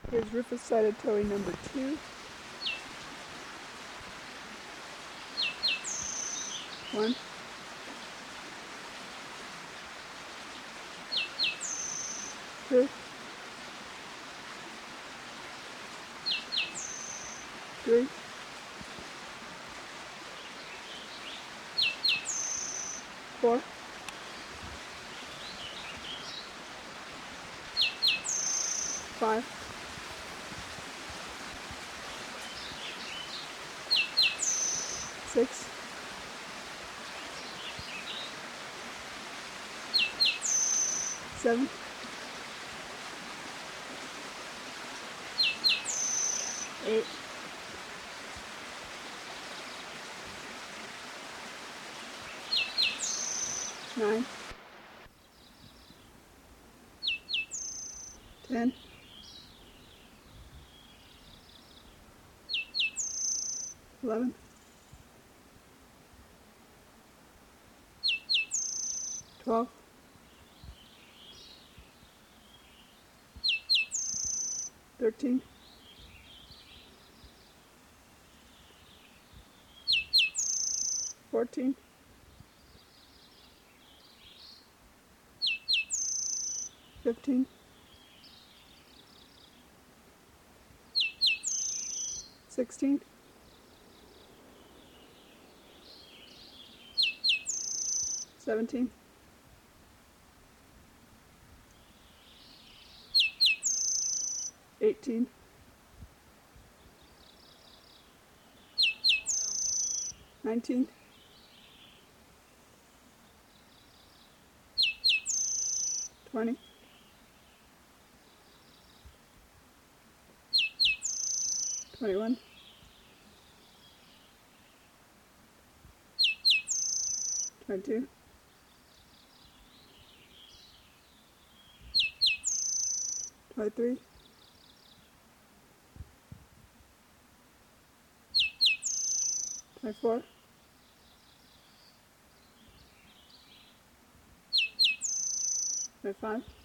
Here's rufous-sided towing number 2. 1, 2, 3, 4, 5, 6, 7, 8, 9, 10, 11, 12, 13, 14, 15, 16, 17, 18, 19, 20, 21, 22, 23, 24, 25,